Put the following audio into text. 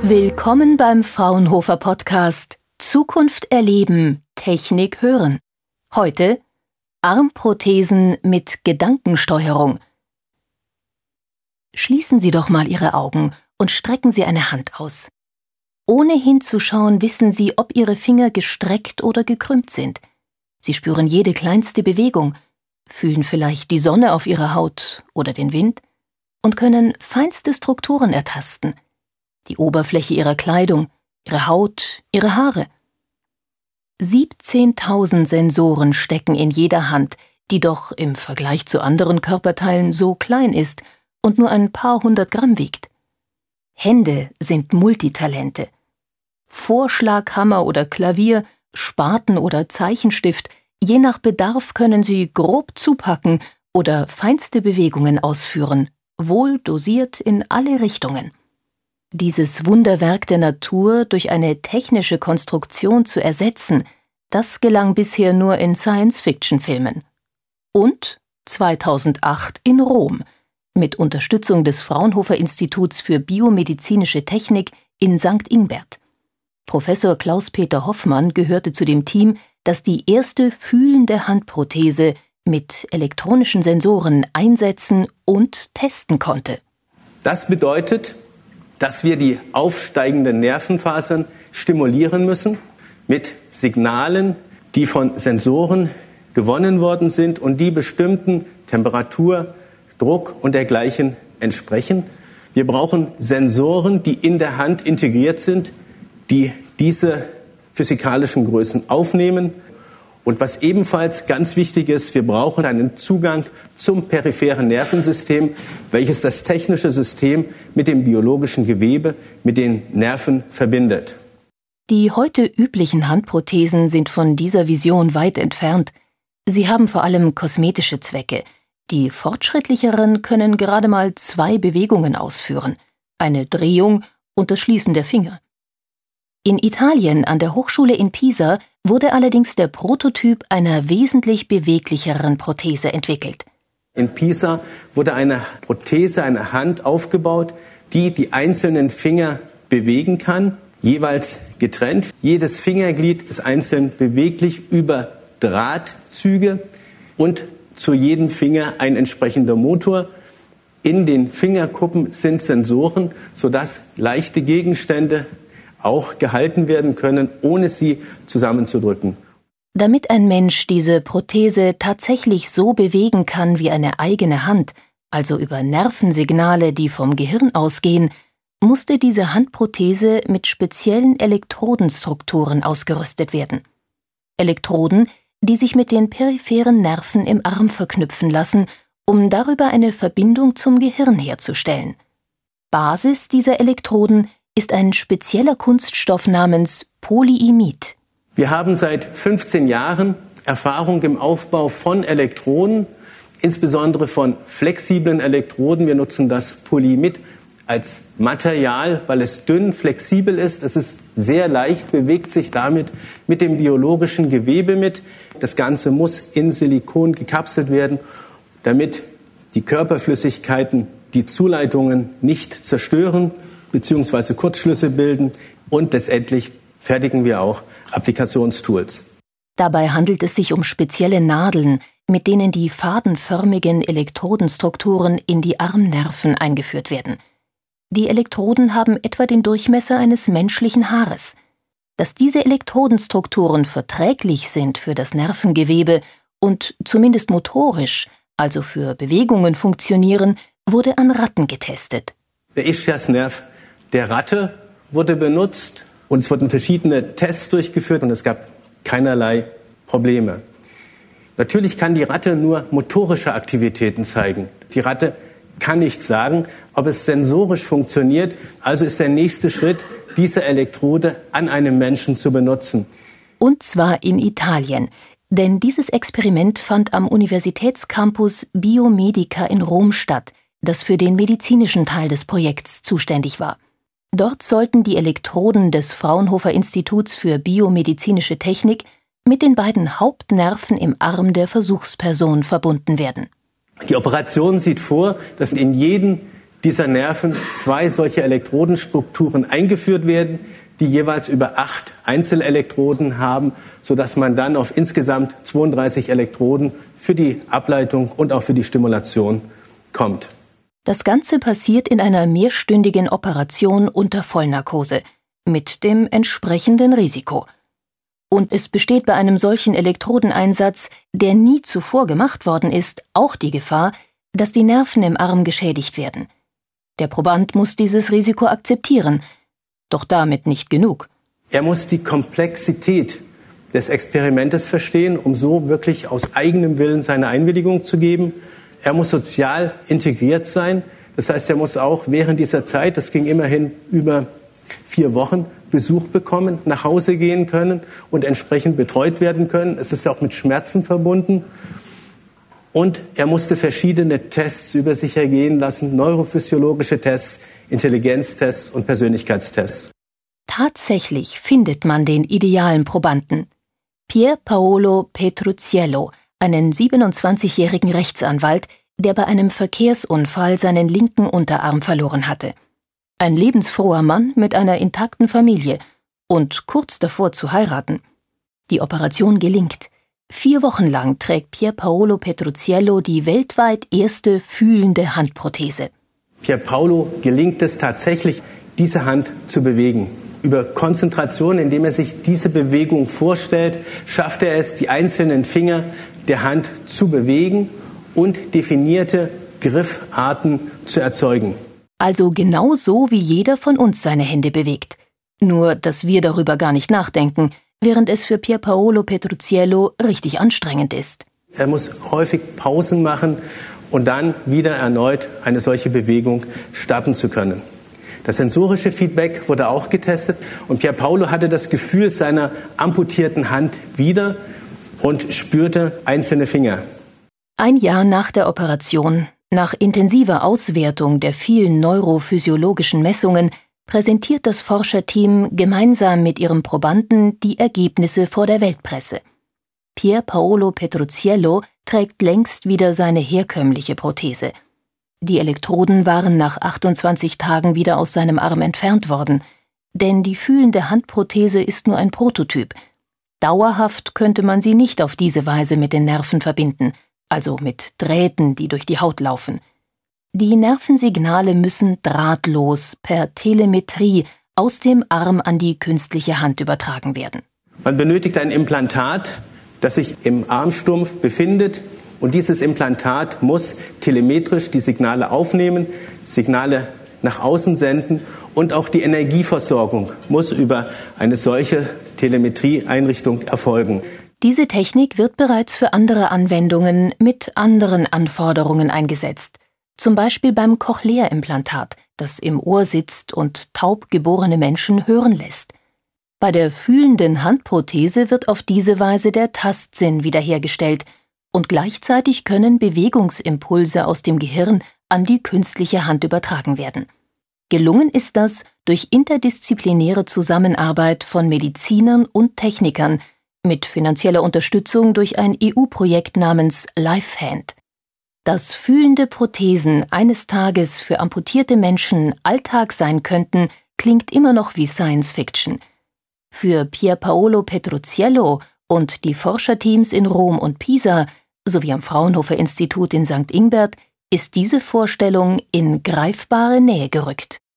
Willkommen beim Fraunhofer Podcast Zukunft erleben, Technik hören. Heute Armprothesen mit Gedankensteuerung. Schließen Sie doch mal Ihre Augen und strecken Sie eine Hand aus. Ohne hinzuschauen wissen Sie, ob Ihre Finger gestreckt oder gekrümmt sind. Sie spüren jede kleinste Bewegung, fühlen vielleicht die Sonne auf Ihrer Haut oder den Wind und können feinste Strukturen ertasten. Die Oberfläche Ihrer Kleidung, Ihre Haut, Ihre Haare. 17.000 Sensoren stecken in jeder Hand, die doch im Vergleich zu anderen Körperteilen so klein ist und nur ein paar hundert Gramm wiegt. Hände sind Multitalente. Vorschlaghammer oder Klavier, Spaten oder Zeichenstift, je nach Bedarf können sie grob zupacken oder feinste Bewegungen ausführen, wohl dosiert in alle Richtungen. Dieses Wunderwerk der Natur durch eine technische Konstruktion zu ersetzen, das gelang bisher nur in Science-Fiction-Filmen. Und 2008 in Rom, mit Unterstützung des Fraunhofer Instituts für biomedizinische Technik in St. Ingbert. Professor Klaus-Peter Hoffmann gehörte zu dem Team, das die erste fühlende Handprothese mit elektronischen Sensoren einsetzen und testen konnte. Das bedeutet, dass wir die aufsteigenden Nervenfasern stimulieren müssen mit Signalen, die von Sensoren gewonnen worden sind und die bestimmten Temperatur, Druck und dergleichen entsprechen. Wir brauchen Sensoren, die in der Hand integriert sind, die diese physikalischen Größen aufnehmen. Und was ebenfalls ganz wichtig ist, wir brauchen einen Zugang zum peripheren Nervensystem, welches das technische System mit dem biologischen Gewebe, mit den Nerven verbindet. Die heute üblichen Handprothesen sind von dieser Vision weit entfernt. Sie haben vor allem kosmetische Zwecke. Die fortschrittlicheren können gerade mal 2 Bewegungen ausführen, eine Drehung und das Schließen der Finger. In Italien an der Hochschule in Pisa wurde allerdings der Prototyp einer wesentlich beweglicheren Prothese entwickelt. In Pisa wurde eine Prothese, eine Hand aufgebaut, die die einzelnen Finger bewegen kann, jeweils getrennt. Jedes Fingerglied ist einzeln beweglich über Drahtzüge und zu jedem Finger ein entsprechender Motor. In den Fingerkuppen sind Sensoren, sodass leichte Gegenstände auch gehalten werden können, ohne sie zusammenzudrücken. Damit ein Mensch diese Prothese tatsächlich so bewegen kann wie eine eigene Hand, also über Nervensignale, die vom Gehirn ausgehen, musste diese Handprothese mit speziellen Elektrodenstrukturen ausgerüstet werden. Elektroden, die sich mit den peripheren Nerven im Arm verknüpfen lassen, um darüber eine Verbindung zum Gehirn herzustellen. Basis dieser Elektroden ist ein spezieller Kunststoff namens Polyimid. Wir haben seit 15 Jahren Erfahrung im Aufbau von Elektroden, insbesondere von flexiblen Elektroden. Wir nutzen das Polyimid als Material, weil es dünn, flexibel ist. Es ist sehr leicht, bewegt sich damit mit dem biologischen Gewebe mit. Das Ganze muss in Silikon gekapselt werden, damit die Körperflüssigkeiten die Zuleitungen nicht zerstören bzw. Kurzschlüsse bilden und letztendlich fertigen wir auch Applikationstools. Dabei handelt es sich um spezielle Nadeln, mit denen die fadenförmigen Elektrodenstrukturen in die Armnerven eingeführt werden. Die Elektroden haben etwa den Durchmesser eines menschlichen Haares. Dass diese Elektrodenstrukturen verträglich sind für das Nervengewebe und zumindest motorisch, also für Bewegungen funktionieren, wurde an Ratten getestet. Der Ischiasnerv der Ratte wurde benutzt und es wurden verschiedene Tests durchgeführt und es gab keinerlei Probleme. Natürlich kann die Ratte nur motorische Aktivitäten zeigen. Die Ratte kann nicht sagen, ob es sensorisch funktioniert. Also ist der nächste Schritt, diese Elektrode an einem Menschen zu benutzen. Und zwar in Italien. Denn dieses Experiment fand am Universitätscampus Biomedica in Rom statt, das für den medizinischen Teil des Projekts zuständig war. Dort sollten die Elektroden des Fraunhofer Instituts für biomedizinische Technik mit den beiden Hauptnerven im Arm der Versuchsperson verbunden werden. Die Operation sieht vor, dass in jeden dieser Nerven 2 solche Elektrodenstrukturen eingeführt werden, die jeweils über 8 Einzelelektroden haben, sodass man dann auf insgesamt 32 Elektroden für die Ableitung und auch für die Stimulation kommt. Das Ganze passiert in einer mehrstündigen Operation unter Vollnarkose mit dem entsprechenden Risiko. Und es besteht bei einem solchen Elektrodeneinsatz, der nie zuvor gemacht worden ist, auch die Gefahr, dass die Nerven im Arm geschädigt werden. Der Proband muss dieses Risiko akzeptieren, doch damit nicht genug. Er muss die Komplexität des Experimentes verstehen, um so wirklich aus eigenem Willen seine Einwilligung zu geben. Er muss sozial integriert sein. Das heißt, er muss auch während dieser Zeit, das ging immerhin über 4 Wochen, Besuch bekommen, nach Hause gehen können und entsprechend betreut werden können. Es ist auch mit Schmerzen verbunden. Und er musste verschiedene Tests über sich ergehen lassen, neurophysiologische Tests, Intelligenztests und Persönlichkeitstests. Tatsächlich findet man den idealen Probanden. Pier Paolo Petrucciello, einen 27-jährigen Rechtsanwalt, der bei einem Verkehrsunfall seinen linken Unterarm verloren hatte. Ein lebensfroher Mann mit einer intakten Familie und kurz davor zu heiraten. Die Operation gelingt. 4 Wochen lang trägt Pier Paolo Petrucciello die weltweit erste fühlende Handprothese. Pier Paolo gelingt es tatsächlich, diese Hand zu bewegen. Über Konzentration, indem er sich diese Bewegung vorstellt, schafft er es, die einzelnen Finger der Hand zu bewegen und definierte Griffarten zu erzeugen. Also genau so, wie jeder von uns seine Hände bewegt. Nur, dass wir darüber gar nicht nachdenken, während es für Pier Paolo Petrucciello richtig anstrengend ist. Er muss häufig Pausen machen und dann wieder erneut eine solche Bewegung starten zu können. Das sensorische Feedback wurde auch getestet und Pier Paolo hatte das Gefühl seiner amputierten Hand wieder und spürte einzelne Finger. Ein Jahr nach der Operation, nach intensiver Auswertung der vielen neurophysiologischen Messungen, präsentiert das Forscherteam gemeinsam mit ihrem Probanden die Ergebnisse vor der Weltpresse. Pier Paolo Petrucciello trägt längst wieder seine herkömmliche Prothese. Die Elektroden waren nach 28 Tagen wieder aus seinem Arm entfernt worden, denn die fühlende Handprothese ist nur ein Prototyp. Dauerhaft könnte man sie nicht auf diese Weise mit den Nerven verbinden, also mit Drähten, die durch die Haut laufen. Die Nervensignale müssen drahtlos per Telemetrie aus dem Arm an die künstliche Hand übertragen werden. Man benötigt ein Implantat, das sich im Armstumpf befindet. Und dieses Implantat muss telemetrisch die Signale aufnehmen, Signale nach außen senden und auch die Energieversorgung muss über eine solche Telemetrieeinrichtung erfolgen. Diese Technik wird bereits für andere Anwendungen mit anderen Anforderungen eingesetzt. Zum Beispiel beim Cochlea-Implantat, das im Ohr sitzt und taub geborene Menschen hören lässt. Bei der fühlenden Handprothese wird auf diese Weise der Tastsinn wiederhergestellt und gleichzeitig können Bewegungsimpulse aus dem Gehirn an die künstliche Hand übertragen werden. Gelungen ist das durch interdisziplinäre Zusammenarbeit von Medizinern und Technikern mit finanzieller Unterstützung durch ein EU-Projekt namens LifeHand. Dass fühlende Prothesen eines Tages für amputierte Menschen Alltag sein könnten, klingt immer noch wie Science Fiction. Für Pier Paolo Petrucciello und die Forscherteams in Rom und Pisa sowie am Fraunhofer Institut in St. Ingbert ist diese Vorstellung in greifbare Nähe gerückt.